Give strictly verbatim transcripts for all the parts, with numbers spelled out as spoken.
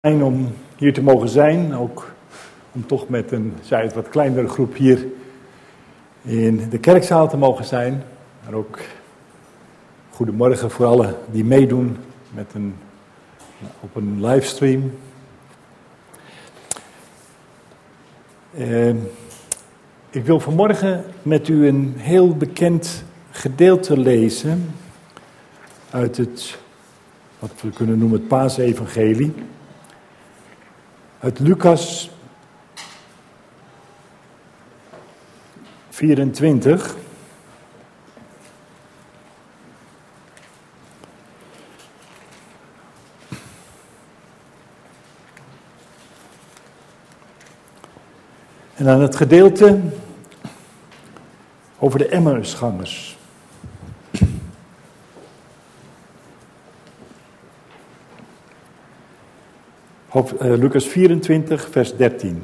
Fijn om hier te mogen zijn, ook om toch met een zij het wat kleinere groep hier in de kerkzaal te mogen zijn. Maar ook goedemorgen voor allen die meedoen met een, op een livestream. Uh, ik wil vanmorgen met u een heel bekend gedeelte lezen uit het, wat we kunnen noemen het Paasevangelie. Uit Lucas vierentwintig. En dan het gedeelte over de Emmausgangers. Lucas vierentwintig, vers dertien.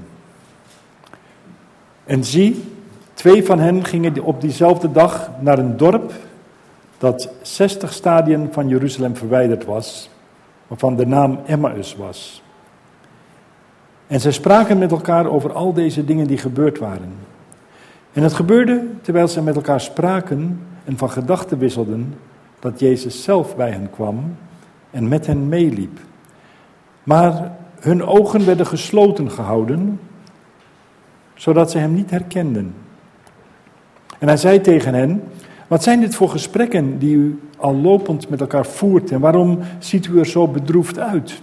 En zie, twee van hen gingen op diezelfde dag naar een dorp dat zestig stadien van Jeruzalem verwijderd was, waarvan de naam Emmaus was. En zij spraken met elkaar over al deze dingen die gebeurd waren. En het gebeurde, terwijl zij met elkaar spraken en van gedachten wisselden, dat Jezus zelf bij hen kwam en met hen meeliep. Maar hun ogen werden gesloten gehouden, zodat ze hem niet herkenden. En hij zei tegen hen: wat zijn dit voor gesprekken die u al lopend met elkaar voert en waarom ziet u er zo bedroefd uit?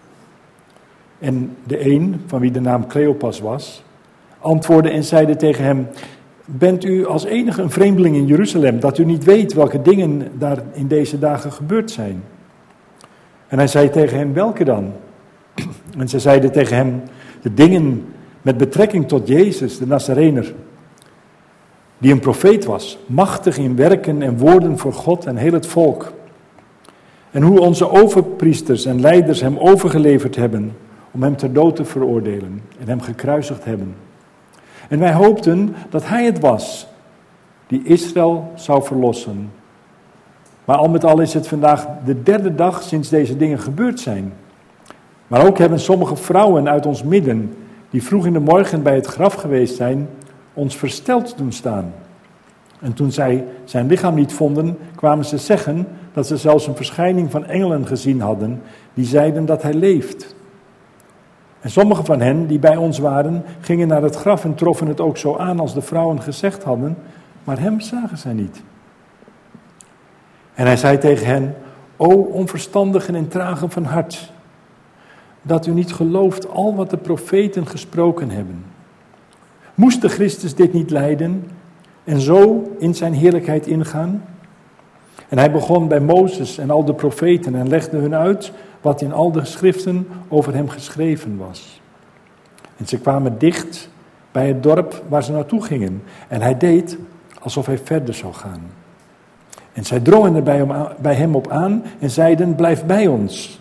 En de een, van wie de naam Cleopas was, antwoordde en zeide tegen hem: bent u als enige een vreemdeling in Jeruzalem, dat u niet weet welke dingen daar in deze dagen gebeurd zijn? En hij zei tegen hen: welke dan? En ze zeiden tegen hem: de dingen met betrekking tot Jezus, de Nazarener, die een profeet was, machtig in werken en woorden voor God en heel het volk. En hoe onze overpriesters en leiders hem overgeleverd hebben om hem ter dood te veroordelen en hem gekruisigd hebben. En wij hoopten dat hij het was die Israël zou verlossen. Maar al met al is het vandaag de derde dag sinds deze dingen gebeurd zijn. Maar ook hebben sommige vrouwen uit ons midden, die vroeg in de morgen bij het graf geweest zijn, ons versteld doen staan. En toen zij zijn lichaam niet vonden, kwamen ze zeggen dat ze zelfs een verschijning van engelen gezien hadden, die zeiden dat hij leeft. En sommige van hen, die bij ons waren, gingen naar het graf en troffen het ook zo aan als de vrouwen gezegd hadden, maar hem zagen zij niet. En hij zei tegen hen: o onverstandigen en tragen van hart, dat u niet gelooft al wat de profeten gesproken hebben. Moest de Christus dit niet lijden en zo in zijn heerlijkheid ingaan? En hij begon bij Mozes en al de profeten en legde hun uit wat in al de schriften over hem geschreven was. En ze kwamen dicht bij het dorp waar ze naartoe gingen. En hij deed alsof hij verder zou gaan. En zij drongen er bij hem, bij hem op aan en zeiden: blijf bij ons.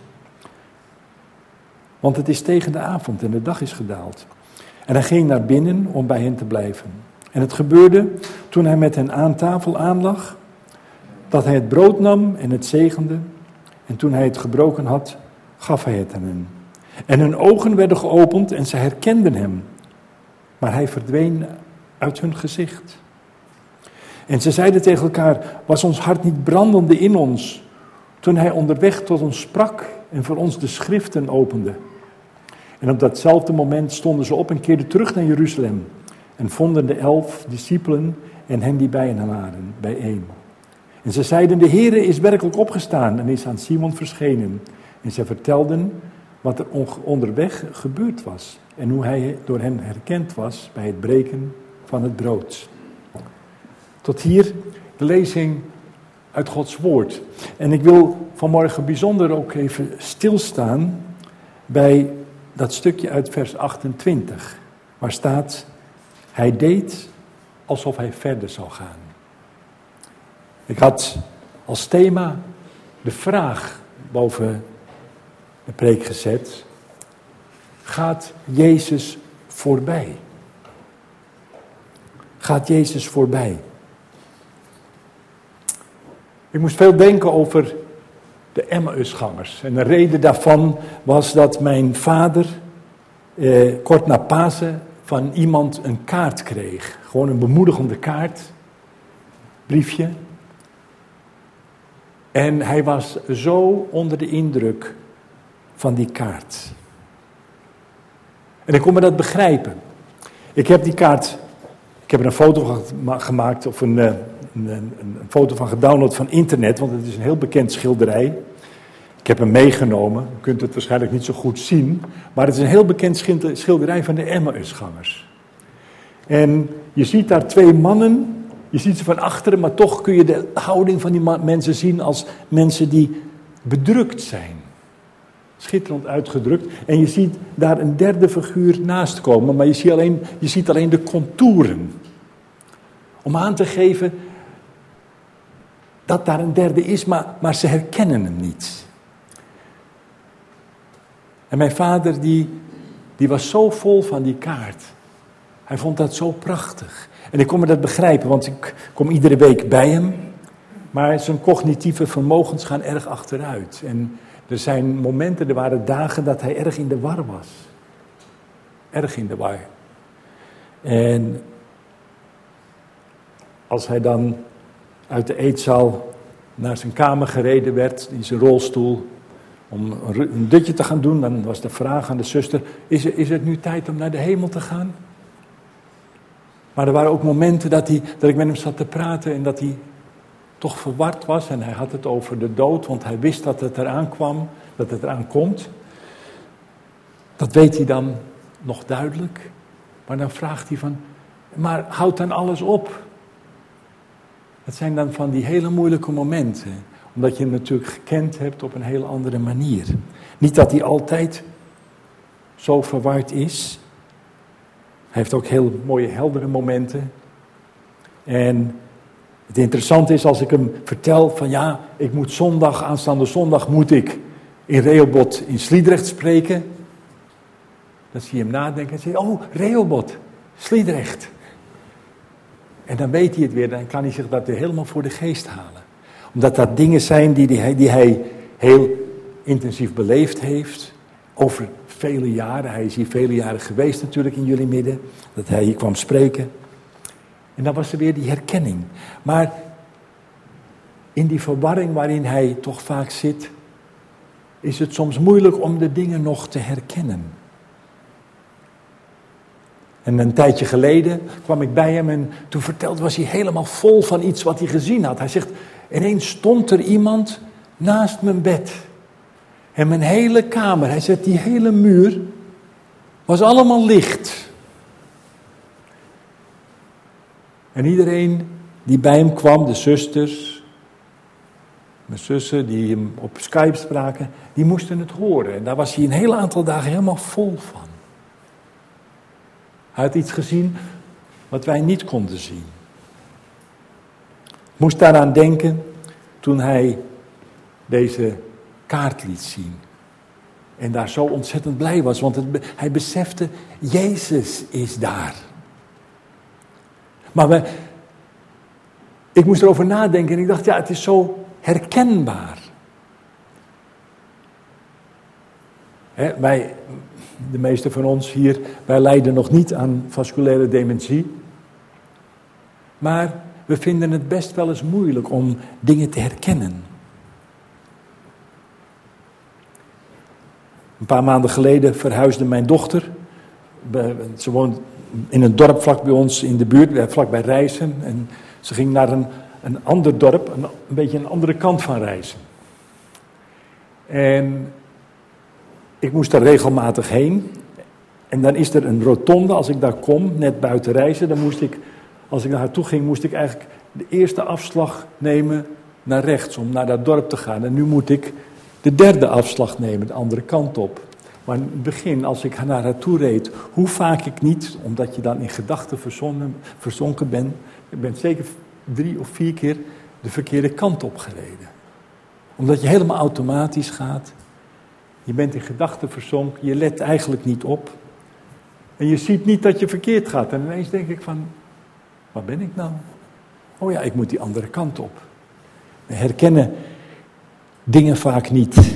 Want het is tegen de avond en de dag is gedaald. En hij ging naar binnen om bij hen te blijven. En het gebeurde, toen hij met hen aan tafel aanlag, dat hij het brood nam en het zegende. En toen hij het gebroken had, gaf hij het aan hen. En hun ogen werden geopend en zij herkenden hem. Maar hij verdween uit hun gezicht. En ze zeiden tegen elkaar: was ons hart niet brandende in ons, toen hij onderweg tot ons sprak en voor ons de schriften opende? En op datzelfde moment stonden ze op en keerden terug naar Jeruzalem. En vonden de elf discipelen en hen die bij hen waren, bijeen. En ze zeiden: de Heere is werkelijk opgestaan en is aan Simon verschenen. En ze vertelden wat er onderweg gebeurd was. En hoe hij door hen herkend was bij het breken van het brood. Tot hier de lezing uit Gods woord. En ik wil vanmorgen bijzonder ook even stilstaan bij dat stukje uit vers achtentwintig. Waar staat: hij deed alsof hij verder zou gaan. Ik had als thema de vraag boven de preek gezet: gaat Jezus voorbij? Gaat Jezus voorbij? Ik moest veel denken over de Emmausgangers. En de reden daarvan was dat mijn vader eh, kort na Pasen van iemand een kaart kreeg. Gewoon een bemoedigende kaart, briefje. En hij was zo onder de indruk van die kaart. En ik kon me dat begrijpen. Ik heb die kaart, ik heb er een foto van gemaakt, of een, een, een, een foto van gedownload van internet, want het is een heel bekend schilderij. Ik heb hem meegenomen, u kunt het waarschijnlijk niet zo goed zien, maar het is een heel bekend schilderij van de Emmausgangers. En je ziet daar twee mannen, je ziet ze van achteren, maar toch kun je de houding van die mensen zien als mensen die bedrukt zijn. Schitterend uitgedrukt. En je ziet daar een derde figuur naast komen, maar je ziet alleen, je ziet alleen de contouren. Om aan te geven dat daar een derde is, maar, maar ze herkennen hem niet. En mijn vader die, die was zo vol van die kaart. Hij vond dat zo prachtig. En ik kon me dat begrijpen, want ik kom iedere week bij hem. Maar zijn cognitieve vermogens gaan erg achteruit. En er zijn momenten, er waren dagen dat hij erg in de war was. Erg in de war. En als hij dan uit de eetzaal naar zijn kamer gereden werd, in zijn rolstoel, om een dutje te gaan doen, dan was de vraag aan de zuster, is, er, is het nu tijd om naar de hemel te gaan? Maar er waren ook momenten dat, hij, dat ik met hem zat te praten en dat hij toch verward was. En hij had het over de dood, want hij wist dat het eraan kwam, dat het eraan komt. Dat weet hij dan nog duidelijk. Maar dan vraagt hij van, maar houd dan alles op. Het zijn dan van die hele moeilijke momenten. Omdat je hem natuurlijk gekend hebt op een hele andere manier. Niet dat hij altijd zo verward is. Hij heeft ook heel mooie heldere momenten. En het interessante is als ik hem vertel van ja, ik moet zondag, aanstaande zondag moet ik in Rehoboth in Sliedrecht spreken. Dan zie je hem nadenken en zeg je, oh Rehoboth, Sliedrecht. En dan weet hij het weer, dan kan hij zich dat weer helemaal voor de geest halen. Omdat dat dingen zijn die hij, die hij heel intensief beleefd heeft, over vele jaren. Hij is hier vele jaren geweest natuurlijk in jullie midden, dat hij hier kwam spreken. En dan was er weer die herkenning. Maar in die verwarring waarin hij toch vaak zit, is het soms moeilijk om de dingen nog te herkennen. En een tijdje geleden kwam ik bij hem en toen vertelde, was hij helemaal vol van iets wat hij gezien had. Hij zegt, ineens stond er iemand naast mijn bed. En mijn hele kamer, hij zegt, die hele muur was allemaal licht. En iedereen die bij hem kwam, de zusters, mijn zussen die hem op Skype spraken, die moesten het horen. En daar was hij een hele aantal dagen helemaal vol van. Hij had iets gezien wat wij niet konden zien. Ik moest daaraan denken toen hij deze kaart liet zien. En daar zo ontzettend blij was, want het, hij besefte, Jezus is daar. Maar we, ik moest erover nadenken en ik dacht, ja, het is zo herkenbaar. He, wij, de meeste van ons hier, wij lijden nog niet aan vasculaire dementie. Maar we vinden het best wel eens moeilijk om dingen te herkennen. Een paar maanden geleden verhuisde mijn dochter. Ze woont in een dorp vlak bij ons in de buurt, vlak bij Rijssen. En ze ging naar een, een ander dorp, een, een beetje een andere kant van Rijssen. En ik moest daar regelmatig heen. En dan is er een rotonde, als ik daar kom, net buiten Rijssen. Dan moest ik, als ik naar haar toe ging, moest ik eigenlijk de eerste afslag nemen naar rechts, om naar dat dorp te gaan. En nu moet ik de derde afslag nemen, de andere kant op. Maar in het begin, als ik naar haar toe reed, hoe vaak ik niet, omdat je dan in gedachten verzonken, verzonken bent, ik ben zeker drie of vier keer de verkeerde kant op gereden. Omdat je helemaal automatisch gaat. Je bent in gedachten verzonken, je let eigenlijk niet op. En je ziet niet dat je verkeerd gaat. En ineens denk ik van, waar ben ik nou? Oh ja, ik moet die andere kant op. We herkennen dingen vaak niet.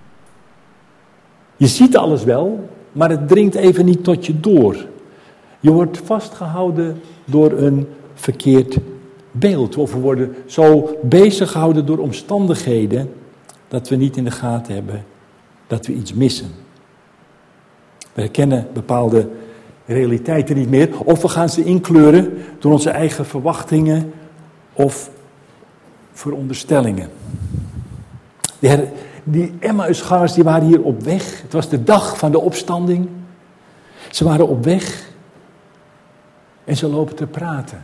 Je ziet alles wel, maar het dringt even niet tot je door. Je wordt vastgehouden door een verkeerd beeld. Of we worden zo bezig gehouden door omstandigheden dat we niet in de gaten hebben dat we iets missen. We herkennen bepaalde realiteiten niet meer. Of we gaan ze inkleuren door onze eigen verwachtingen of veronderstellingen. Die, her, die Emmausgangers die waren hier op weg. Het was de dag van de opstanding. Ze waren op weg. En ze lopen te praten.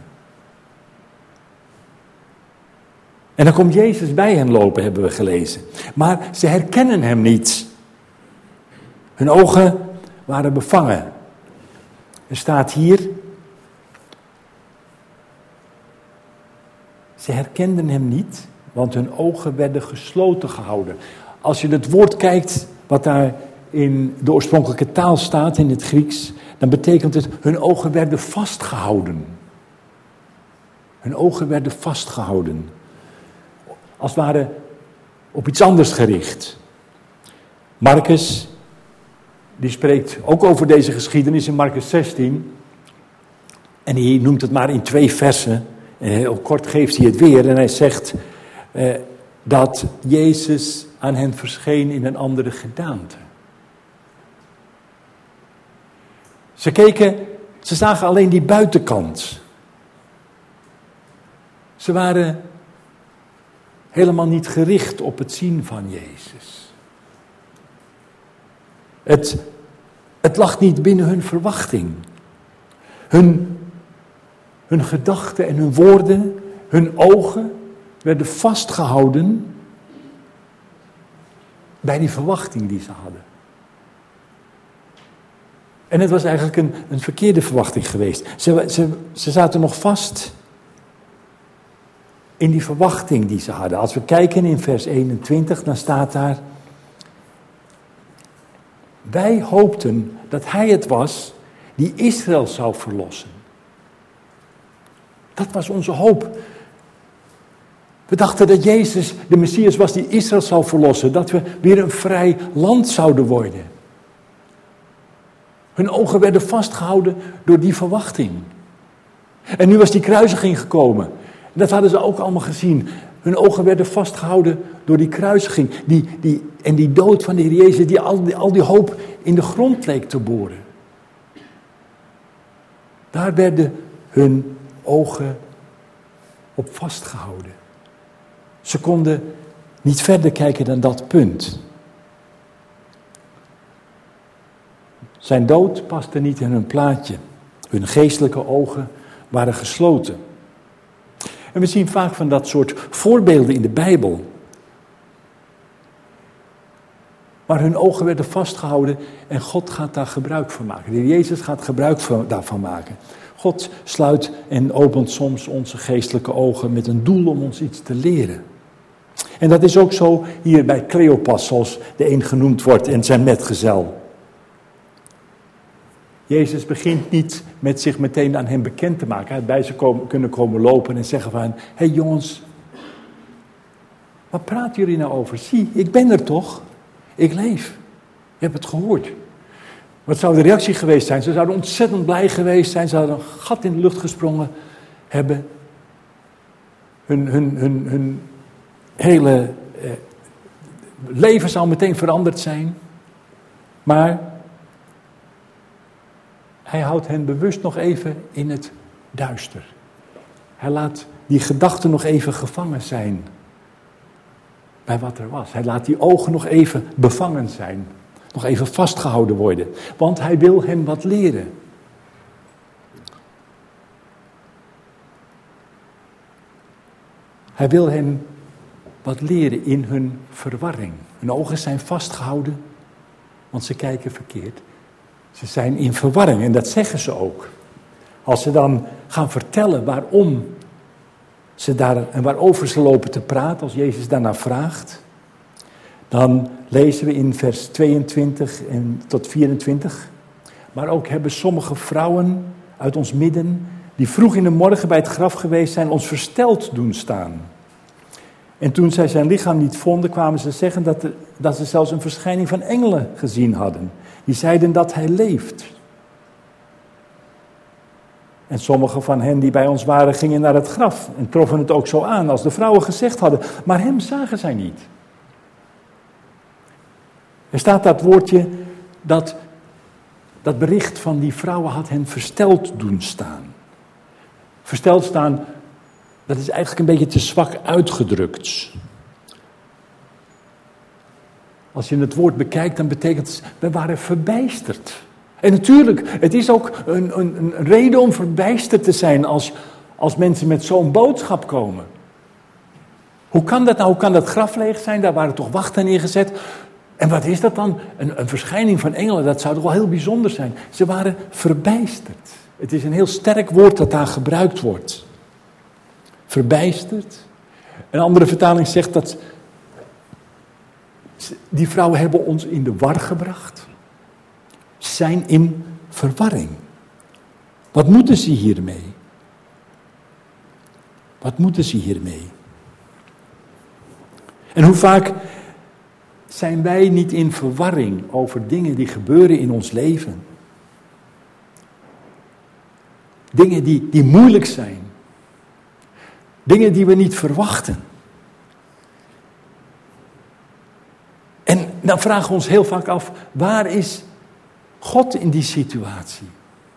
En dan komt Jezus bij hen lopen, hebben we gelezen. Maar ze herkennen hem niet. Hun ogen waren bevangen. Er staat hier. Ze herkenden hem niet, want hun ogen werden gesloten gehouden. Als je het woord kijkt, wat daar in de oorspronkelijke taal staat, in het Grieks, dan betekent het, hun ogen werden vastgehouden. Hun ogen werden vastgehouden. Als het ware op iets anders gericht. Marcus, die spreekt ook over deze geschiedenis in Marcus zestien. En hij noemt het maar in twee versen. En heel kort geeft hij het weer. En hij zegt eh, dat Jezus aan hen verscheen in een andere gedaante. Ze keken, ze zagen alleen die buitenkant. Ze waren helemaal niet gericht op het zien van Jezus. Het, het lag niet binnen hun verwachting. Hun, hun gedachten en hun woorden, hun ogen werden vastgehouden bij die verwachting die ze hadden. En het was eigenlijk een, een verkeerde verwachting geweest. Ze, ze, ze zaten nog vast in die verwachting die ze hadden. Als we kijken in vers eenentwintig, dan staat daar: wij hoopten dat hij het was die Israël zou verlossen. Dat was onze hoop. We dachten dat Jezus de Messias was die Israël zou verlossen. Dat we weer een vrij land zouden worden. Hun ogen werden vastgehouden door die verwachting. En nu was die kruisiging gekomen. Dat hadden ze ook allemaal gezien. Hun ogen werden vastgehouden door die kruisiging. Die, die, en die dood van de Heer Jezus, die al, die al die hoop in de grond leek te boren. Daar werden hun ogen op vastgehouden. Ze konden niet verder kijken dan dat punt. Zijn dood paste niet in hun plaatje. Hun geestelijke ogen waren gesloten. En we zien vaak van dat soort voorbeelden in de Bijbel. Maar hun ogen werden vastgehouden en God gaat daar gebruik van maken. De Heer Jezus gaat gebruik van, daarvan maken. God sluit en opent soms onze geestelijke ogen met een doel om ons iets te leren. En dat is ook zo hier bij Cleopas, zoals de een genoemd wordt, en zijn metgezel. Jezus begint niet met zich meteen aan hen bekend te maken. Hij had bij ze komen, kunnen komen lopen en zeggen van hen: hé hey jongens, wat praten jullie nou over? Zie, ik ben er toch? Ik leef. Je hebt het gehoord. Wat zou de reactie geweest zijn? Ze zouden ontzettend blij geweest zijn. Ze zouden een gat in de lucht gesprongen hebben. Hun, hun, hun, hun hele eh, leven zou meteen veranderd zijn. Maar hij houdt hen bewust nog even in het duister. Hij laat die gedachten nog even gevangen zijn bij wat er was. Hij laat die ogen nog even bevangen zijn. Nog even vastgehouden worden. Want hij wil hen wat leren. Hij wil hen wat leren in hun verwarring. Hun ogen zijn vastgehouden, want ze kijken verkeerd. Ze zijn in verwarring en dat zeggen ze ook. Als ze dan gaan vertellen waarom ze daar en waarover ze lopen te praten, als Jezus daarna vraagt, dan lezen we in vers tweeëntwintig en tot vierentwintig. Maar ook hebben sommige vrouwen uit ons midden, die vroeg in de morgen bij het graf geweest zijn, ons versteld doen staan. En toen zij zijn lichaam niet vonden, kwamen ze zeggen dat, er, dat ze zelfs een verschijning van engelen gezien hadden. Die zeiden dat hij leeft. En sommige van hen die bij ons waren, gingen naar het graf en troffen het ook zo aan als de vrouwen gezegd hadden. Maar hem zagen zij niet. Er staat dat woordje, dat, dat bericht van die vrouwen had hen versteld doen staan. Versteld staan, dat is eigenlijk een beetje te zwak uitgedrukt. Als je het woord bekijkt, dan betekent het, we waren verbijsterd. En natuurlijk, het is ook een, een, een reden om verbijsterd te zijn als, als mensen met zo'n boodschap komen. Hoe kan dat nou? Hoe kan dat graf leeg zijn? Daar waren toch wachten neergezet. En wat is dat dan? Een, een verschijning van engelen, dat zou toch wel heel bijzonder zijn. Ze waren verbijsterd. Het is een heel sterk woord dat daar gebruikt wordt. Verbijsterd. Een andere vertaling zegt dat die vrouwen hebben ons in de war gebracht. Zijn in verwarring. Wat moeten ze hiermee? Wat moeten ze hiermee? En hoe vaak zijn wij niet in verwarring over dingen die gebeuren in ons leven? Dingen die, die moeilijk zijn. Dingen die we niet verwachten. En dan vragen we ons heel vaak af, waar is God in die situatie?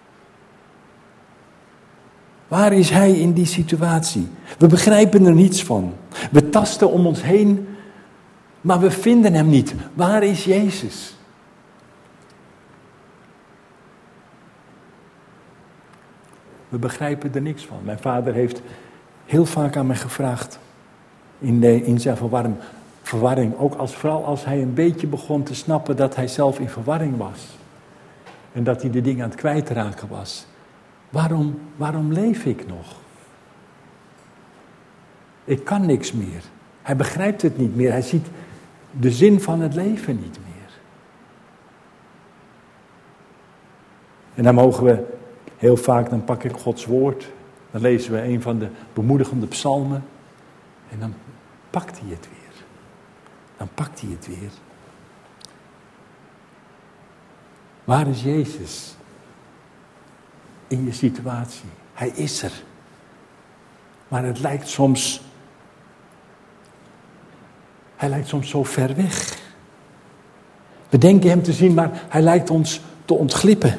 Waar is Hij in die situatie? We begrijpen er niets van. We tasten om ons heen, maar we vinden Hem niet. Waar is Jezus? We begrijpen er niks van. Mijn vader heeft heel vaak aan mij gevraagd, in, de, in zijn verwarring, verwarring, ook als, vooral als hij een beetje begon te snappen dat hij zelf in verwarring was. En dat hij de dingen aan het kwijtraken was. Waarom, waarom leef ik nog? Ik kan niks meer. Hij begrijpt het niet meer. Hij ziet de zin van het leven niet meer. En dan mogen we heel vaak, dan pak ik Gods woord. Dan lezen we een van de bemoedigende psalmen. En dan pakt hij het weer. Dan pakt hij het weer. Waar is Jezus? In je situatie. Hij is er. Maar het lijkt soms... Hij lijkt soms zo ver weg. We denken hem te zien, maar hij lijkt ons te ontglippen.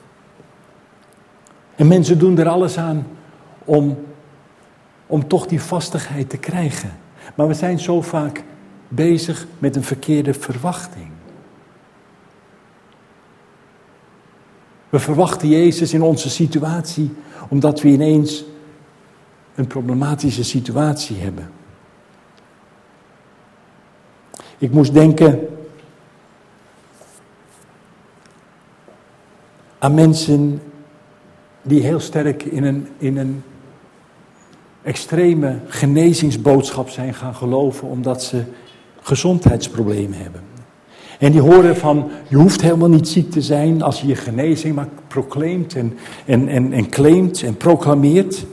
En mensen doen er alles aan om, om toch die vastigheid te krijgen. Maar we zijn zo vaak bezig met een verkeerde verwachting. We verwachten Jezus in onze situatie, omdat we ineens een problematische situatie hebben. Ik moest denken aan mensen die heel sterk in een, in een extreme genezingsboodschap zijn gaan geloven, omdat ze gezondheidsproblemen hebben. En die horen van, je hoeft helemaal niet ziek te zijn als je je genezing maar proclaimt en, en, en, en claimt en proclameert.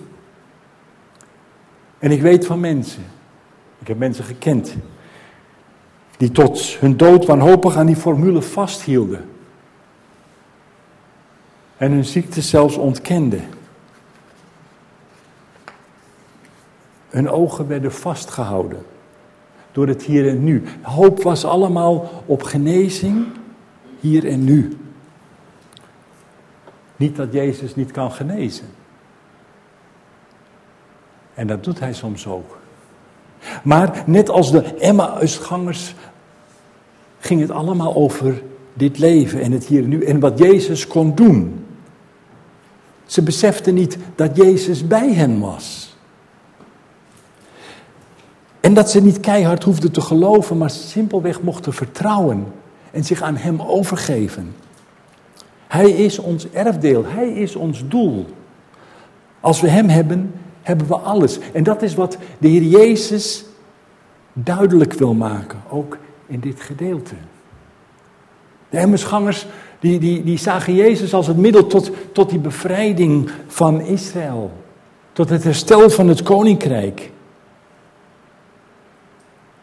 En ik weet van mensen, ik heb mensen gekend, die tot hun dood wanhopig aan die formule vasthielden. En hun ziekte zelfs ontkenden. Hun ogen werden vastgehouden. Door het hier en nu. Hoop was allemaal op genezing, hier en nu. Niet dat Jezus niet kan genezen. En dat doet hij soms ook. Maar net als de Emmausgangers ging het allemaal over dit leven en het hier en nu. En wat Jezus kon doen. Ze beseften niet dat Jezus bij hen was. En dat ze niet keihard hoefden te geloven, maar simpelweg mochten vertrouwen en zich aan hem overgeven. Hij is ons erfdeel, hij is ons doel. Als we hem hebben, hebben we alles. En dat is wat de Heer Jezus duidelijk wil maken, ook in dit gedeelte. De Emmausgangers, die, die, die zagen Jezus als het middel tot, tot die bevrijding van Israël. Tot het herstel van het koninkrijk.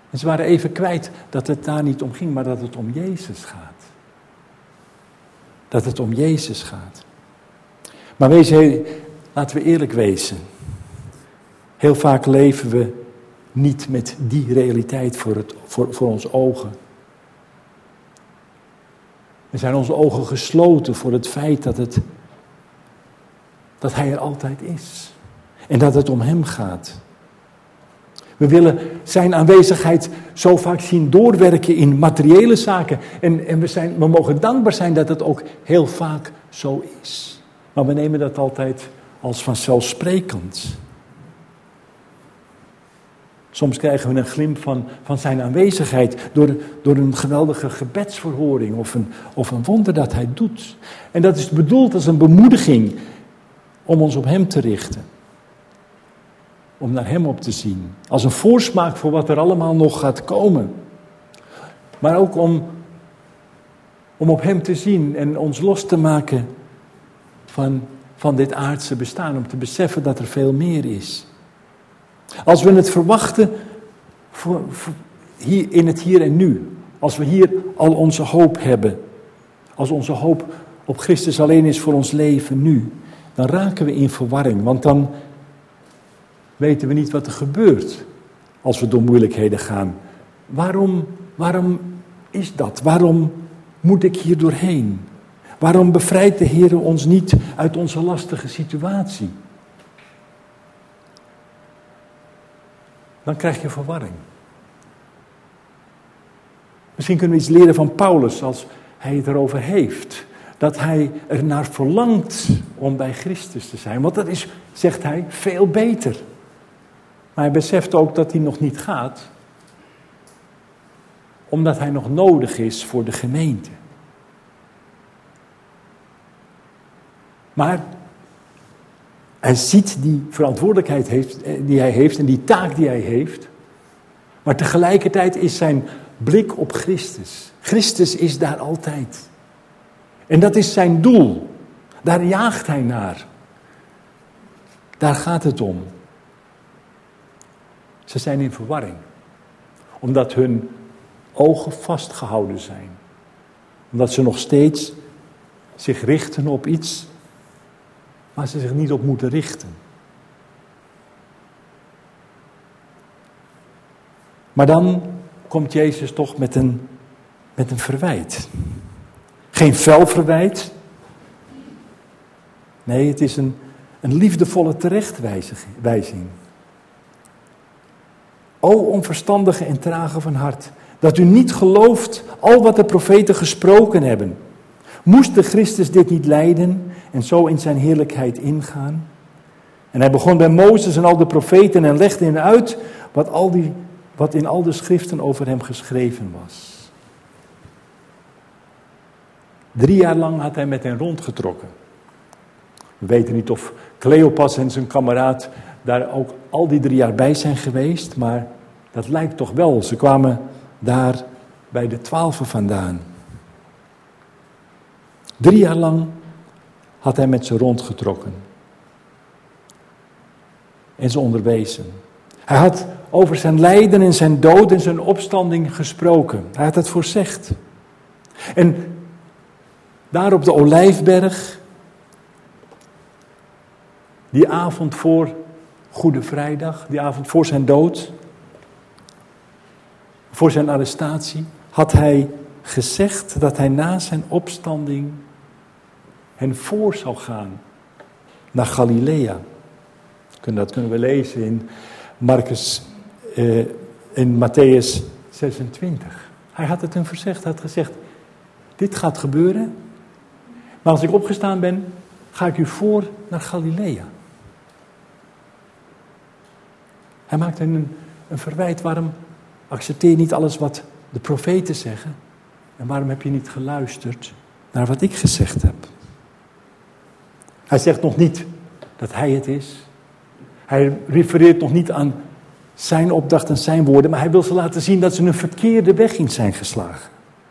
En ze waren even kwijt dat het daar niet om ging, maar dat het om Jezus gaat. Dat het om Jezus gaat. Maar wees, laten we eerlijk wezen. Heel vaak leven we niet met die realiteit voor, het, voor, voor onze ogen. Er zijn onze ogen gesloten voor het feit dat, het, dat Hij er altijd is. En dat het om Hem gaat. We willen zijn aanwezigheid zo vaak zien doorwerken in materiële zaken. En, en we, zijn, we mogen dankbaar zijn dat het ook heel vaak zo is. Maar we nemen dat altijd als vanzelfsprekend. Soms krijgen we een glimp van, van zijn aanwezigheid door, door een geweldige gebedsverhoring of een, of een wonder dat Hij doet. En dat is bedoeld als een bemoediging om ons op Hem te richten. Om naar Hem op te zien. Als een voorsmaak voor wat er allemaal nog gaat komen. Maar ook om, om op Hem te zien en ons los te maken van, van dit aardse bestaan. Om te beseffen dat er veel meer is. Als we het verwachten voor, voor hier, in het hier en nu. Als we hier al onze hoop hebben. Als onze hoop op Christus alleen is voor ons leven nu. Dan raken we in verwarring. Want dan weten we niet wat er gebeurt als we door moeilijkheden gaan. Waarom, waarom is dat? Waarom moet ik hier doorheen? Waarom bevrijdt de Heer ons niet uit onze lastige situatie? Dan krijg je verwarring. Misschien kunnen we iets leren van Paulus als hij het erover heeft. Dat hij er naar verlangt om bij Christus te zijn. Want dat is, zegt hij, veel beter. Maar hij beseft ook dat hij nog niet gaat. Omdat hij nog nodig is voor de gemeente. Maar hij ziet die verantwoordelijkheid heeft, die hij heeft en die taak die hij heeft. Maar tegelijkertijd is zijn blik op Christus. Christus is daar altijd. En dat is zijn doel. Daar jaagt hij naar. Daar gaat het om. Ze zijn in verwarring. Omdat hun ogen vastgehouden zijn. Omdat ze nog steeds zich richten op iets waar ze zich niet op moeten richten. Maar dan komt Jezus toch met een, met een verwijt. Geen fel verwijt. Nee, het is een, een liefdevolle terechtwijzing. O onverstandige en trage van hart, dat u niet gelooft al wat de profeten gesproken hebben. Moest de Christus dit niet lijden en zo in zijn heerlijkheid ingaan? En hij begon bij Mozes en al de profeten en legde hen uit wat, al die, wat in al de schriften over hem geschreven was. Drie jaar lang had hij met hen rondgetrokken. We weten niet of Cleopas en zijn kameraad daar ook al die drie jaar bij zijn geweest, maar dat lijkt toch wel. Ze kwamen daar bij de twaalfen vandaan. Drie jaar lang had hij met ze rondgetrokken. En ze onderwezen. Hij had over zijn lijden en zijn dood en zijn opstanding gesproken. Hij had het voorzegd. En daar op de Olijfberg, die avond voor Goede Vrijdag, die avond voor zijn dood, voor zijn arrestatie, had hij gezegd dat hij na zijn opstanding hen voor zou gaan naar Galilea. Dat kunnen we lezen in Marcus, eh, in Matthäus zesentwintig. Hij had het hun verzegd, hij had gezegd, dit gaat gebeuren, maar als ik opgestaan ben, ga ik u voor naar Galilea. Hij maakte een, een verwijt, waarom accepteer je niet alles wat de profeten zeggen? En waarom heb je niet geluisterd naar wat ik gezegd heb? Hij zegt nog niet dat hij het is. Hij refereert nog niet aan zijn opdracht en zijn woorden, maar hij wil ze laten zien dat ze een verkeerde weg in zijn geslagen.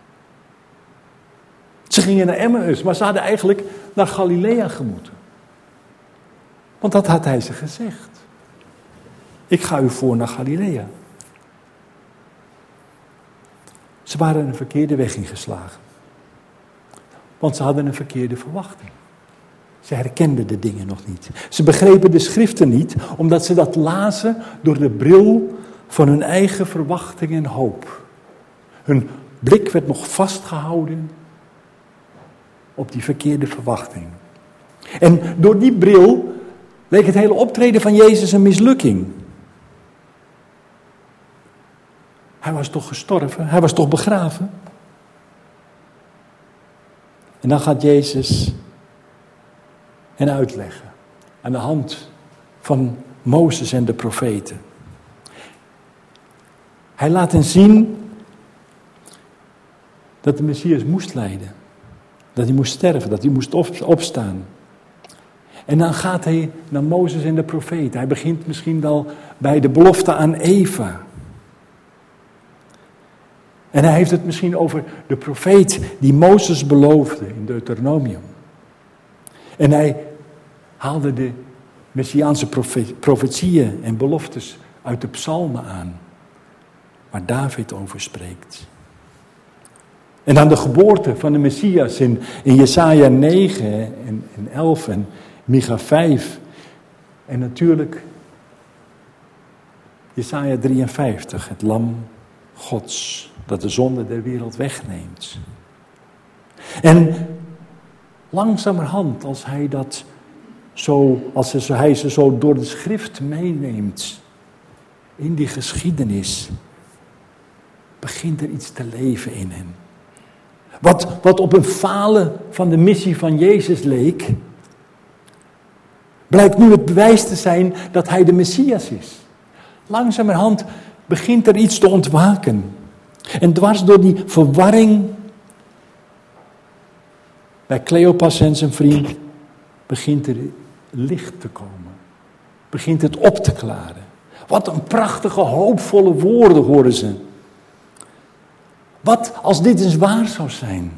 Ze gingen naar Emmaus, maar ze hadden eigenlijk naar Galilea gemoeten. Want dat had hij ze gezegd. Ik ga u voor naar Galilea. Ze waren een verkeerde weg ingeslagen. Want ze hadden een verkeerde verwachting. Ze herkenden de dingen nog niet. Ze begrepen de schriften niet, omdat ze dat lazen door de bril van hun eigen verwachting en hoop. Hun blik werd nog vastgehouden op die verkeerde verwachting. En door die bril leek het hele optreden van Jezus een mislukking. Hij was toch gestorven? Hij was toch begraven? En dan gaat Jezus hen uitleggen. Aan de hand van Mozes en de profeten. Hij laat hen zien dat de Messias moest lijden. Dat hij moest sterven, dat hij moest opstaan. En dan gaat hij naar Mozes en de profeten. Hij begint misschien wel bij de belofte aan Eva. En hij heeft het misschien over de profeet die Mozes beloofde in Deuteronomium. En hij haalde de Messiaanse profe- profetieën en beloftes uit de psalmen aan. Waar David over spreekt. En dan de geboorte van de Messias in, in Jesaja negen en, en elf en Micha vijf. En natuurlijk Jesaja drieënvijftig, het lam Gods, dat de zonde der wereld wegneemt. En langzamerhand, als hij dat zo, als hij ze zo door de schrift meeneemt, in die geschiedenis, begint er iets te leven in hem. Wat, wat op een falen van de missie van Jezus leek, blijkt nu het bewijs te zijn dat hij de Messias is. Langzamerhand begint er iets te ontwaken. En dwars door die verwarring bij Cleopas en zijn vriend begint er licht te komen. Begint het op te klaren. Wat een prachtige, hoopvolle woorden horen ze. Wat als dit eens waar zou zijn?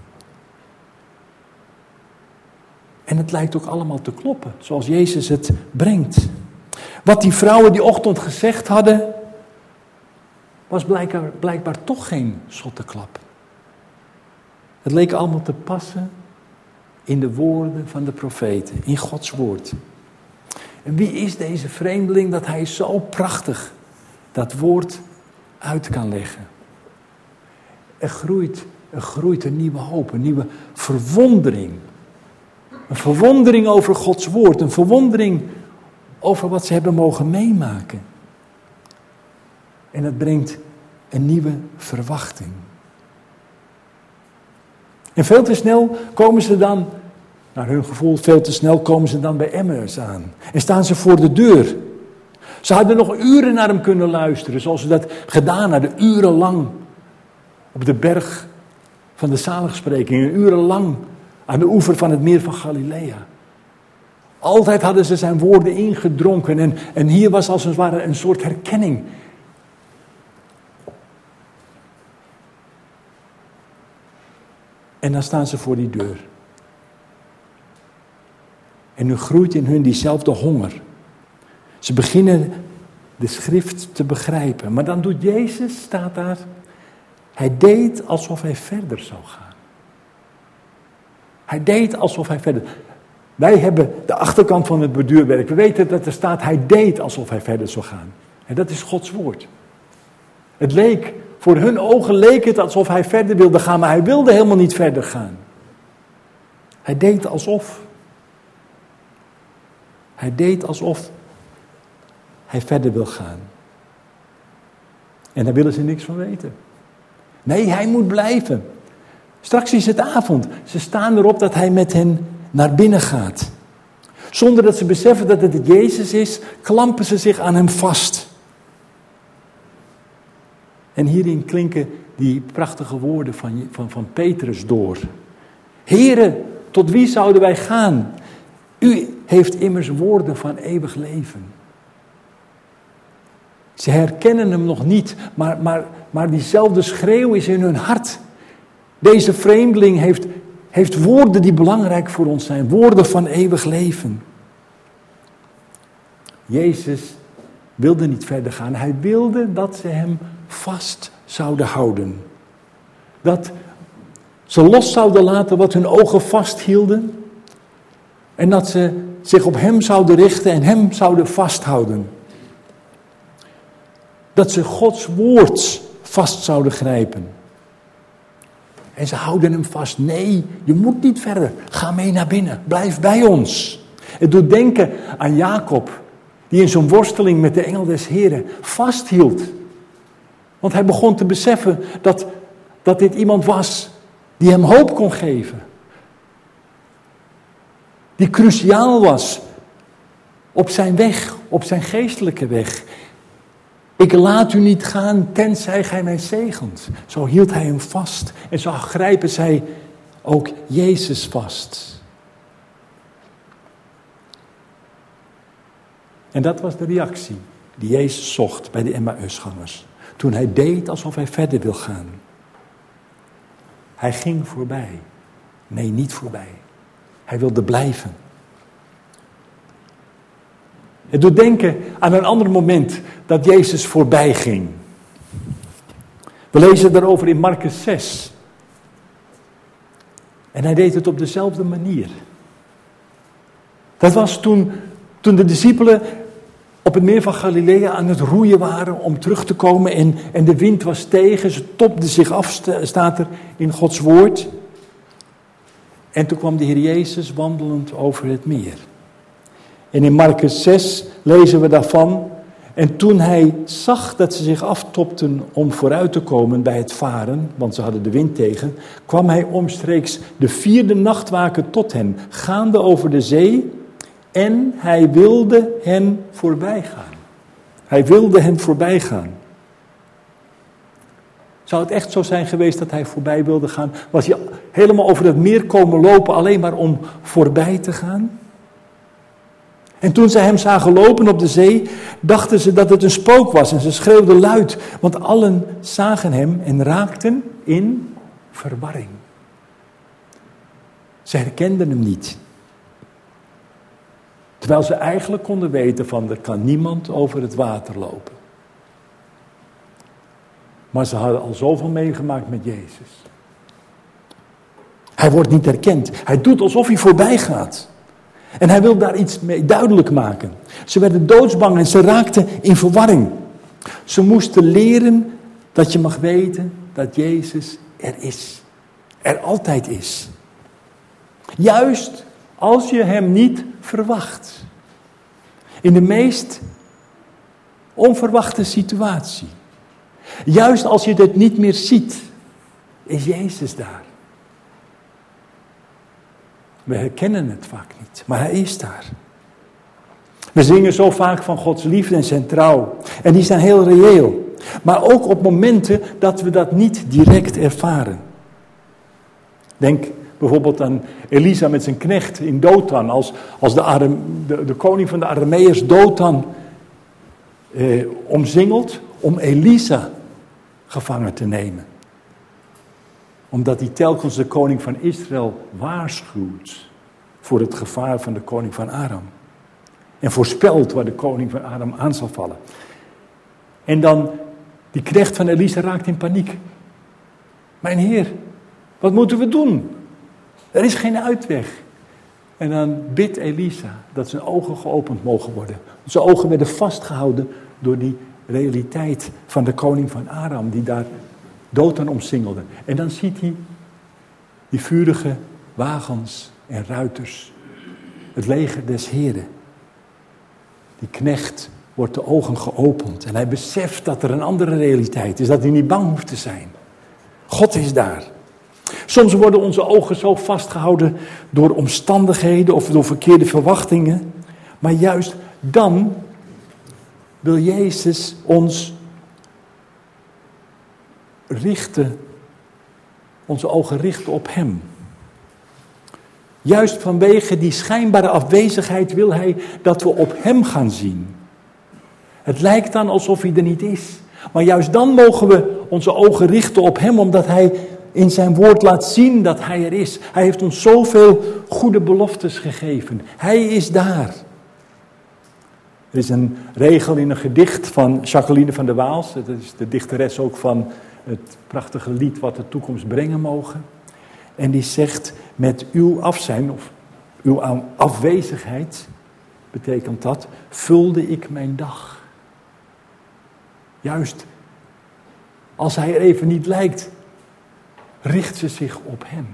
En het lijkt ook allemaal te kloppen, zoals Jezus het brengt. Wat die vrouwen die ochtend gezegd hadden, was blijkbaar, blijkbaar toch geen zotteklap. Het leek allemaal te passen in de woorden van de profeten, in Gods woord. En wie is deze vreemdeling dat hij zo prachtig dat woord uit kan leggen? Er groeit, er groeit een nieuwe hoop, een nieuwe verwondering. Een verwondering over Gods woord, een verwondering over wat ze hebben mogen meemaken. En het brengt een nieuwe verwachting. En veel te snel komen ze dan, naar hun gevoel, veel te snel komen ze dan bij Emmaus aan. En staan ze voor de deur. Ze hadden nog uren naar hem kunnen luisteren, zoals ze dat gedaan hadden, urenlang. Op de berg van de zaligsprekingen, urenlang aan de oever van het meer van Galilea. Altijd hadden ze zijn woorden ingedronken en, en hier was als het ware een soort herkenning. En dan staan ze voor die deur. En nu groeit in hun diezelfde honger. Ze beginnen de schrift te begrijpen. Maar dan doet Jezus, staat daar, hij deed alsof hij verder zou gaan. Hij deed alsof hij verder... Wij hebben de achterkant van het borduurwerk. We weten dat er staat, hij deed alsof hij verder zou gaan. En dat is Gods woord. Het leek, voor hun ogen leek het alsof hij verder wilde gaan, maar hij wilde helemaal niet verder gaan. Hij deed alsof. Hij deed alsof hij verder wil gaan. En daar willen ze niks van weten. Nee, hij moet blijven. Straks is het avond. Ze staan erop dat hij met hen naar binnen gaat. Zonder dat ze beseffen dat het Jezus is, klampen ze zich aan hem vast. En hierin klinken die prachtige woorden van, van, van Petrus door. Here, tot wie zouden wij gaan? U heeft immers woorden van eeuwig leven. Ze herkennen hem nog niet, maar, maar, maar diezelfde schreeuw is in hun hart. Deze vreemdeling heeft, heeft woorden die belangrijk voor ons zijn. Woorden van eeuwig leven. Jezus wilde niet verder gaan. Hij wilde dat ze hem vast zouden houden. Dat ze los zouden laten wat hun ogen vasthielden. En dat ze zich op hem zouden richten en hem zouden vasthouden. Dat ze Gods woord vast zouden grijpen. En ze houden hem vast. Nee, je moet niet verder. Ga mee naar binnen. Blijf bij ons. Het doet denken aan Jacob, die in zo'n worsteling met de engel des Heren vasthield. Want hij begon te beseffen dat, dat dit iemand was die hem hoop kon geven. Die cruciaal was op zijn weg, op zijn geestelijke weg. Ik laat u niet gaan, tenzij gij mij zegent. Zo hield hij hem vast. En zo grijpen zij ook Jezus vast. En dat was de reactie die Jezus zocht bij de Emmausgangers. Toen hij deed alsof hij verder wil gaan. Hij ging voorbij. Nee, niet voorbij. Hij wilde blijven. Het doet denken aan een ander moment dat Jezus voorbij ging. We lezen daarover in Marcus zes. En hij deed het op dezelfde manier. Dat was toen, toen de discipelen op het meer van Galilea aan het roeien waren om terug te komen. En, en de wind was tegen, ze topten zich af, staat er in Gods woord. En toen kwam de Heer Jezus wandelend over het meer. En in Marcus zes lezen we daarvan. En toen hij zag dat ze zich aftopten om vooruit te komen bij het varen, want ze hadden de wind tegen, kwam hij omstreeks de vierde nachtwaken tot hen, gaande over de zee, en hij wilde hen voorbij gaan. Hij wilde hen voorbij gaan. Zou het echt zo zijn geweest dat hij voorbij wilde gaan? Was hij helemaal over het meer komen lopen alleen maar om voorbij te gaan? En toen zij hem zagen lopen op de zee, dachten ze dat het een spook was. En ze schreeuwden luid, want allen zagen hem en raakten in verwarring. Ze herkenden hem niet. Terwijl ze eigenlijk konden weten van, er kan niemand over het water lopen. Maar ze hadden al zoveel meegemaakt met Jezus. Hij wordt niet herkend. Hij doet alsof hij voorbij gaat. En hij wil daar iets mee duidelijk maken. Ze werden doodsbang en ze raakten in verwarring. Ze moesten leren dat je mag weten dat Jezus er is. Er altijd is. Juist als je hem niet verwacht. In de meest onverwachte situatie. Juist als je dit niet meer ziet, is Jezus daar. We herkennen het vaak niet, maar hij is daar. We zingen zo vaak van Gods liefde en zijn trouw. En die zijn heel reëel. Maar ook op momenten dat we dat niet direct ervaren. Denk bijvoorbeeld aan Elisa met zijn knecht in Dothan. Als, als de, Aram, de, de koning van de Arameërs Dothan eh, omzingelt om Elisa gevangen te nemen. Omdat hij telkens de koning van Israël waarschuwt voor het gevaar van de koning van Aram. En voorspelt waar de koning van Aram aan zal vallen. En dan, die knecht van Elisa raakt in paniek. Mijn heer, wat moeten we doen? Er is geen uitweg. En dan bidt Elisa dat zijn ogen geopend mogen worden. Zijn ogen werden vastgehouden door die realiteit van de koning van Aram, die daar Dothan omsingelde. En dan ziet hij die vurige wagens en ruiters. Het leger des Heren. Die knecht wordt de ogen geopend. En hij beseft dat er een andere realiteit is. Dat hij niet bang hoeft te zijn. God is daar. Soms worden onze ogen zo vastgehouden door omstandigheden of door verkeerde verwachtingen. Maar juist dan wil Jezus ons richten, onze ogen richten op hem. Juist vanwege die schijnbare afwezigheid wil hij dat we op hem gaan zien. Het lijkt dan alsof hij er niet is. Maar juist dan mogen we onze ogen richten op hem, omdat hij in zijn woord laat zien dat hij er is. Hij heeft ons zoveel goede beloftes gegeven. Hij is daar. Er is een regel in een gedicht van Jacqueline van der Waals. Dat is de dichteres ook van het prachtige lied wat de toekomst brengen mogen. En die zegt, met uw afzijn of uw afwezigheid, betekent dat, vulde ik mijn dag. Juist als hij er even niet lijkt, richt ze zich op hem.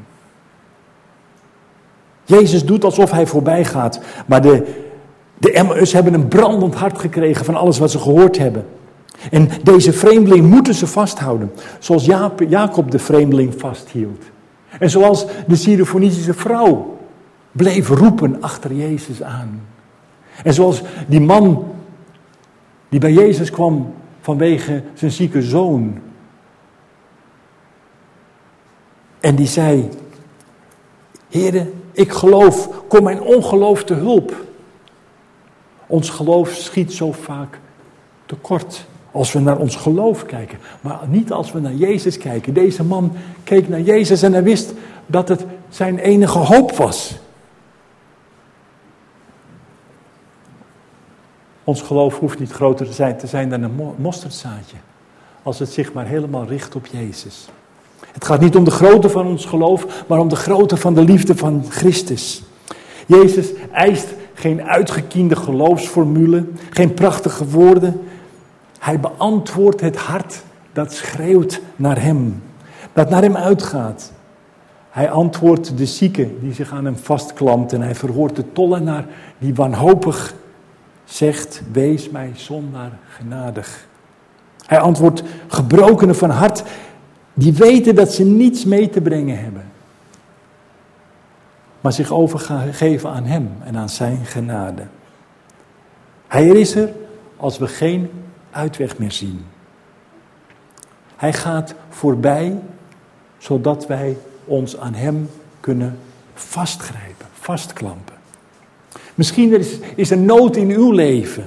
Jezus doet alsof hij voorbij gaat, maar de, de Emmaus hebben een brandend hart gekregen van alles wat ze gehoord hebben. En deze vreemdeling moeten ze vasthouden, zoals Jacob de vreemdeling vasthield. En zoals de Syrofonische vrouw bleef roepen achter Jezus aan. En zoals die man die bij Jezus kwam vanwege zijn zieke zoon. En die zei, Heere, ik geloof, kom mijn ongeloof te hulp. Ons geloof schiet zo vaak tekort als we naar ons geloof kijken. Maar niet als we naar Jezus kijken. Deze man keek naar Jezus en hij wist dat het zijn enige hoop was. Ons geloof hoeft niet groter te zijn, te zijn dan een mosterdzaadje. Als het zich maar helemaal richt op Jezus. Het gaat niet om de grootte van ons geloof, maar om de grootte van de liefde van Christus. Jezus eist geen uitgekiende geloofsformule, geen prachtige woorden. Hij beantwoordt het hart dat schreeuwt naar hem, dat naar hem uitgaat. Hij antwoordt de zieke die zich aan hem vastklampt en hij verhoort de tollenaar die wanhopig zegt, wees mij zondaar genadig. Hij antwoordt gebrokenen van hart die weten dat ze niets mee te brengen hebben. Maar zich overgeven aan hem en aan zijn genade. Hij is er als we geen uitweg meer zien. Hij gaat voorbij, zodat wij ons aan hem kunnen vastgrijpen, vastklampen. Misschien is, is er nood in uw leven.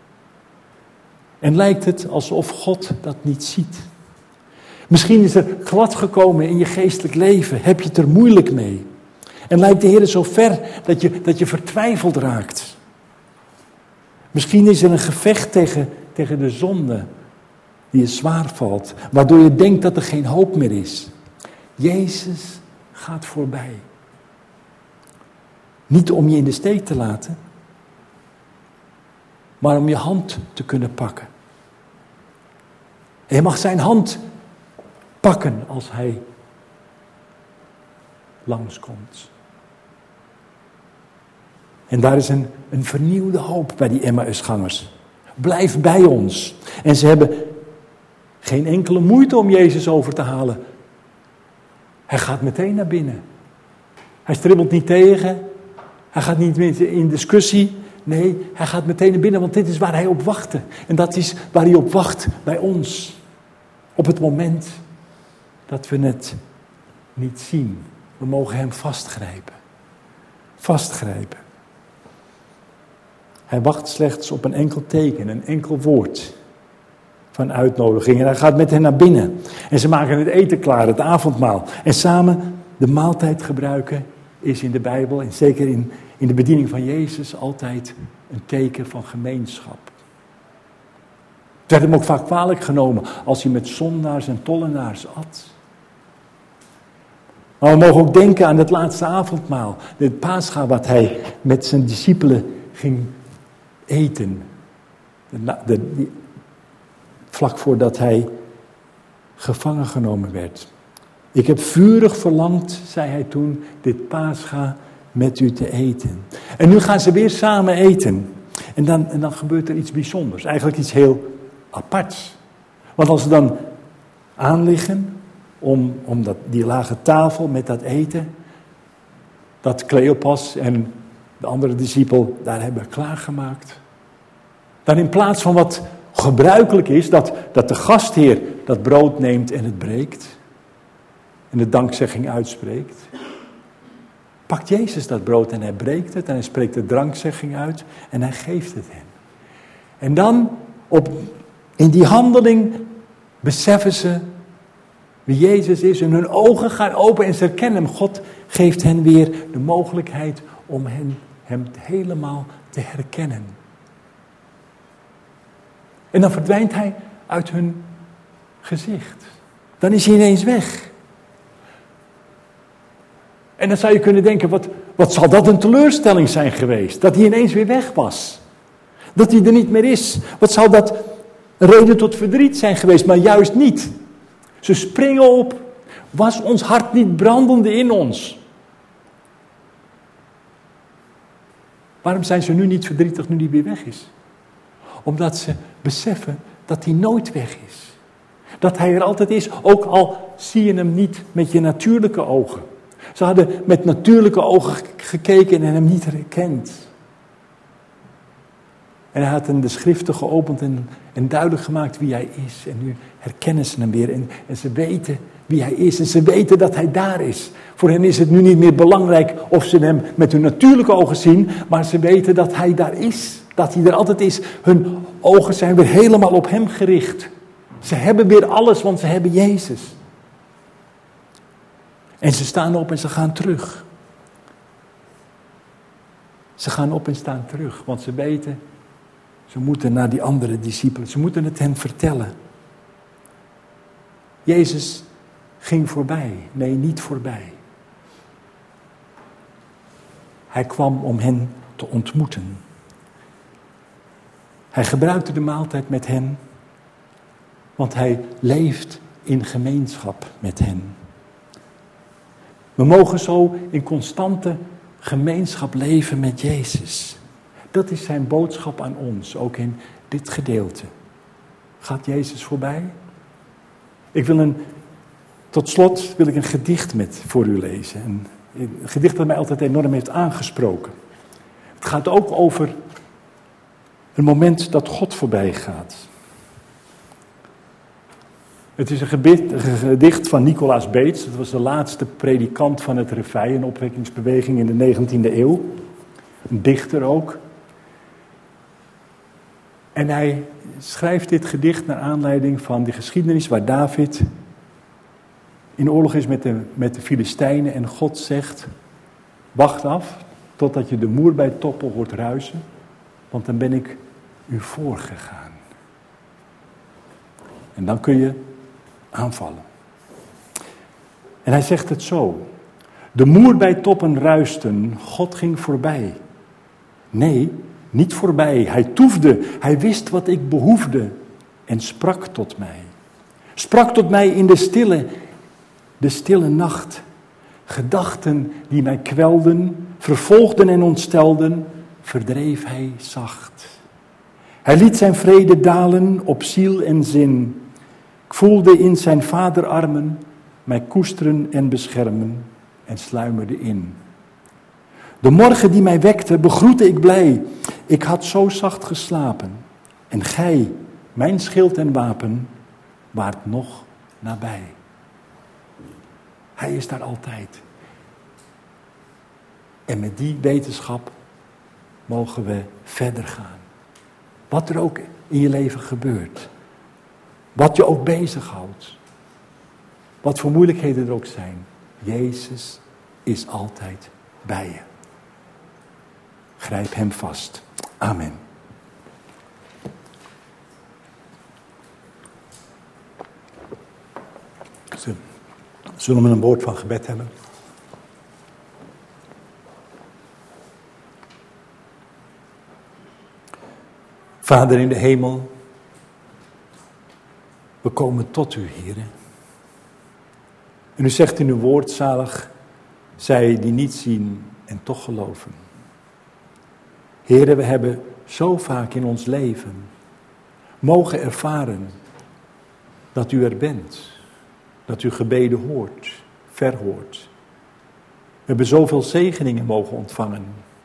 En lijkt het alsof God dat niet ziet. Misschien is er glad gekomen in je geestelijk leven. Heb je het er moeilijk mee. En lijkt de Heer zo ver dat je, dat je vertwijfeld raakt. Misschien is er een gevecht tegen, tegen de zonde die je zwaar valt. Waardoor je denkt dat er geen hoop meer is. Jezus gaat voorbij. Niet om je in de steek te laten. Maar om je hand te kunnen pakken. En je mag zijn hand pakken als hij langskomt. En daar is een, een vernieuwde hoop bij die Emmausgangers. Blijf bij ons. En ze hebben geen enkele moeite om Jezus over te halen. Hij gaat meteen naar binnen. Hij stribbelt niet tegen. Hij gaat niet in discussie. Nee, hij gaat meteen naar binnen, want dit is waar hij op wachtte. En dat is waar hij op wacht bij ons. Op het moment dat we het niet zien. We mogen hem vastgrijpen. Vastgrijpen. Hij wacht slechts op een enkel teken, een enkel woord van uitnodiging. En hij gaat met hen naar binnen. En ze maken het eten klaar, het avondmaal. En samen de maaltijd gebruiken is in de Bijbel, en zeker in, in de bediening van Jezus, altijd een teken van gemeenschap. Het werd hem ook vaak kwalijk genomen als hij met zondaars en tollenaars at. Maar we mogen ook denken aan het laatste avondmaal. Het Pascha wat hij met zijn discipelen ging eten. De, de, die, vlak voordat hij gevangen genomen werd. Ik heb vurig verlangd, zei hij toen, dit Pascha met u te eten. En nu gaan ze weer samen eten. En dan, en dan gebeurt er iets bijzonders. Eigenlijk iets heel aparts. Want als ze dan aanliggen om, om dat, die lage tafel met dat eten, dat Cleopas en de andere discipel daar hebben klaargemaakt. Dan in plaats van wat gebruikelijk is, dat, dat de gastheer dat brood neemt en het breekt. En de dankzegging uitspreekt. Pakt Jezus dat brood en hij breekt het en hij spreekt de dankzegging uit en hij geeft het hen. En dan op, in die handeling beseffen ze wie Jezus is en hun ogen gaan open en ze herkennen hem. God geeft hen weer de mogelijkheid om hen, hem helemaal te herkennen. En dan verdwijnt hij uit hun gezicht. Dan is hij ineens weg. En dan zou je kunnen denken, wat, wat zal dat een teleurstelling zijn geweest? Dat hij ineens weer weg was. Dat hij er niet meer is. Wat zou dat een reden tot verdriet zijn geweest? Maar juist niet. Ze springen op. Was ons hart niet brandende in ons? Waarom zijn ze nu niet verdrietig nu hij weer weg is? Omdat ze beseffen dat hij nooit weg is. Dat hij er altijd is, ook al zie je hem niet met je natuurlijke ogen. Ze hadden met natuurlijke ogen gekeken en hem niet herkend. En hij had hen de schriften geopend en, en duidelijk gemaakt wie hij is. En nu herkennen ze hem weer en, en ze weten wie hij is. En ze weten dat hij daar is. Voor hen is het nu niet meer belangrijk of ze hem met hun natuurlijke ogen zien. Maar ze weten dat hij daar is. Dat hij er altijd is. Hun ogen zijn weer helemaal op hem gericht. Ze hebben weer alles, want ze hebben Jezus. En ze staan op en ze gaan terug. Ze gaan op en staan terug, want ze weten, ze moeten naar die andere discipelen. Ze moeten het hen vertellen. Jezus ging voorbij. Nee, niet voorbij. Hij kwam om hen te ontmoeten. Hij gebruikte de maaltijd met hen, want hij leeft in gemeenschap met hen. We mogen zo in constante gemeenschap leven met Jezus. Dat is zijn boodschap aan ons, ook in dit gedeelte. Gaat Jezus voorbij? Ik wil een, tot slot wil ik een gedicht met voor u lezen. Een, een gedicht dat mij altijd enorm heeft aangesproken. Het gaat ook over een moment dat God voorbij gaat. Het is een gedicht, een gedicht van Nicolaas Beets. Dat was de laatste predikant van het Reveil, een opwekkingsbeweging in de negentiende eeuw. Een dichter ook. En hij schrijft dit gedicht naar aanleiding van de geschiedenis waar David in oorlog is met de, met de Filistijnen. En God zegt, wacht af totdat je de moer bij Toppel hoort ruisen, want dan ben ik u voorgegaan. En dan kun je aanvallen. En hij zegt het zo. De moer bij Toppen ruisten, God ging voorbij. Nee, niet voorbij. Hij toefde, hij wist wat ik behoefde en sprak tot mij. Sprak tot mij in de stille, de stille nacht. Gedachten die mij kwelden, vervolgden en ontstelden, verdreef hij zacht. Hij liet zijn vrede dalen op ziel en zin. Ik voelde in zijn vaderarmen mij koesteren en beschermen en sluimerde in. De morgen die mij wekte, begroette ik blij. Ik had zo zacht geslapen. En gij, mijn schild en wapen, waart nog nabij. Hij is daar altijd. En met die wetenschap mogen we verder gaan. Wat er ook in je leven gebeurt. Wat je ook bezighoudt. Wat voor moeilijkheden er ook zijn. Jezus is altijd bij je. Grijp hem vast. Amen. Zullen we een woord van gebed hebben? Vader in de hemel, we komen tot u, Heere. En u zegt in uw woord, zalig zij die niet zien en toch geloven. Heere, we hebben zo vaak in ons leven mogen ervaren dat u er bent. Dat u gebeden hoort, verhoort. We hebben zoveel zegeningen mogen ontvangen.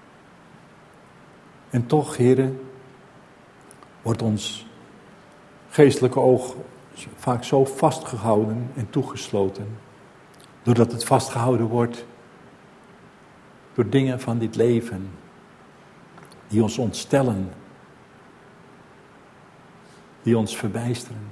En toch, Heere, wordt ons geestelijke oog vaak zo vastgehouden en toegesloten. Doordat het vastgehouden wordt door dingen van dit leven. Die ons ontstellen. Die ons verbijsteren.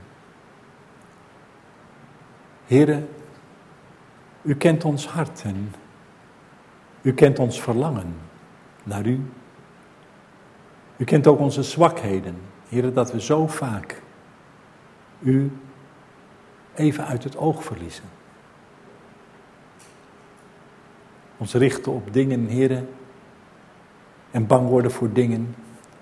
Heere, u kent ons hart en u kent ons verlangen naar u. U kent ook onze zwakheden. Heere, dat we zo vaak u even uit het oog verliezen. Ons richten op dingen, Heere, en bang worden voor dingen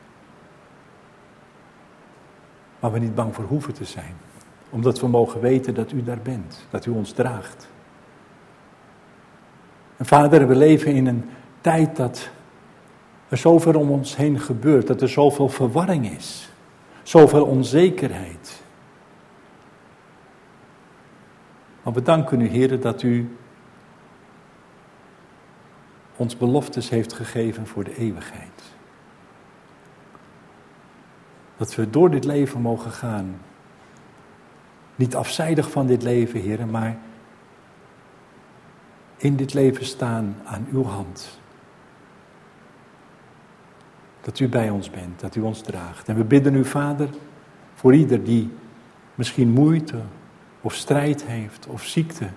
waar we niet bang voor hoeven te zijn. Omdat we mogen weten dat u daar bent, dat u ons draagt. En Vader, we leven in een tijd dat er zoveel om ons heen gebeurt, dat er zoveel verwarring is, zoveel onzekerheid. Maar we danken u, Heere, dat u ons beloftes heeft gegeven voor de eeuwigheid. Dat we door dit leven mogen gaan. Niet afzijdig van dit leven, Heere, maar in dit leven staan aan uw hand. Dat u bij ons bent, dat u ons draagt. En we bidden u, Vader, voor ieder die misschien moeite of strijd heeft, of ziekte,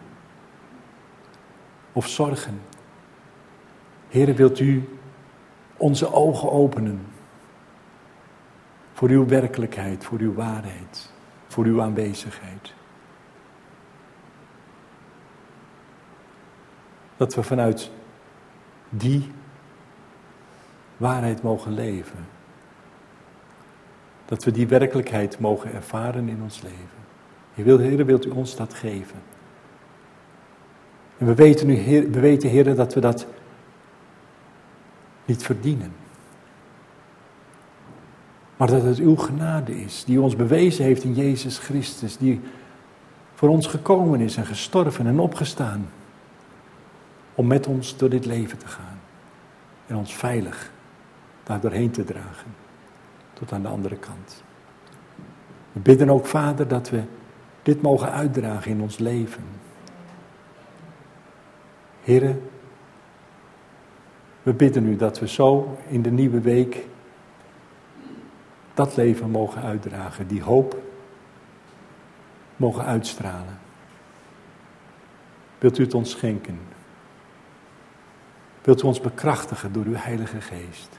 of zorgen. Heere, wilt u onze ogen openen voor uw werkelijkheid, voor uw waarheid, voor uw aanwezigheid. Dat we vanuit die waarheid mogen leven. Dat we die werkelijkheid mogen ervaren in ons leven. Heer, wilt u ons dat geven? En we weten nu, Heer, we weten, Heer, dat we dat niet verdienen. Maar dat het uw genade is, die ons bewezen heeft in Jezus Christus, die voor ons gekomen is en gestorven en opgestaan, om met ons door dit leven te gaan en ons veilig daar doorheen te dragen, tot aan de andere kant. We bidden ook, Vader, dat we dit mogen uitdragen in ons leven. Heere, we bidden u dat we zo in de nieuwe week dat leven mogen uitdragen, die hoop mogen uitstralen. Wilt u het ons schenken? Wilt u ons bekrachtigen door uw Heilige Geest?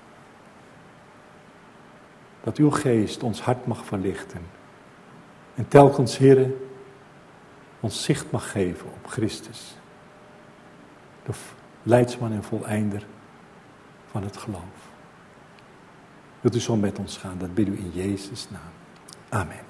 Dat uw Geest ons hart mag verlichten. En telkens, Heere, ons zicht mag geven op Christus. De leidsman en voleinder van het geloof. Wilt u zo met ons gaan? Dat bidden we in Jezus' naam. Amen.